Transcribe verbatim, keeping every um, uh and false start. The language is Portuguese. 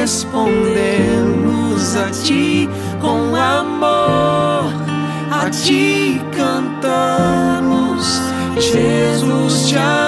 respondemos a ti com amor, a ti cantamos, Jesus te amamos.